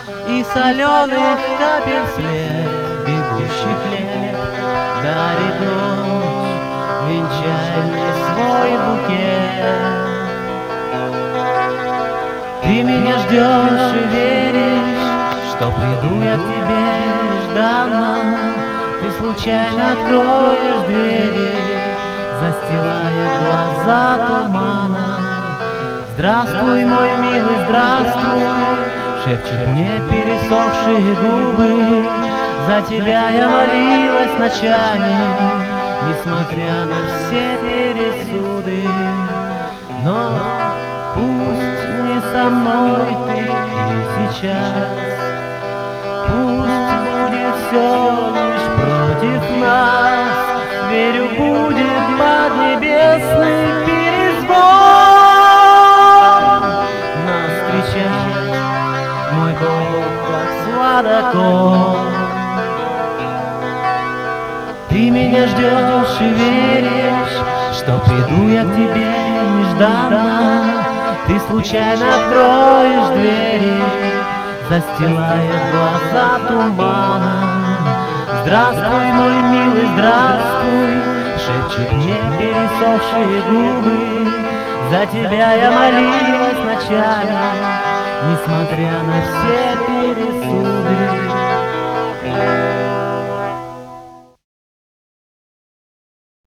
И соленых капель след бегущих лет дарит ночь венчальный свой букет. Ты меня ждешь и веришь, что приду я к тебе нежданно. Ты случайно откроешь двери, застилая глаза туманом. Здравствуй, мой милый, здравствуй, шепчут мне пересохшие губы. За тебя я молилась ночами, несмотря на все пересуды. Но пусть не со мной ты и сейчас, пусть будет все лишь против нас. Верю, будет поднебесный перезвон нас встречать, мой Бог, как сладокон. Ты меня ждешь и веришь, что приду я к тебе нежданно. Ты случайно откроешь двери, застилая глаза туманом. Здравствуй, мой милый, здравствуй, шепчут мне пересохшие губы. За тебя я молилась ночами, несмотря на все пересуды.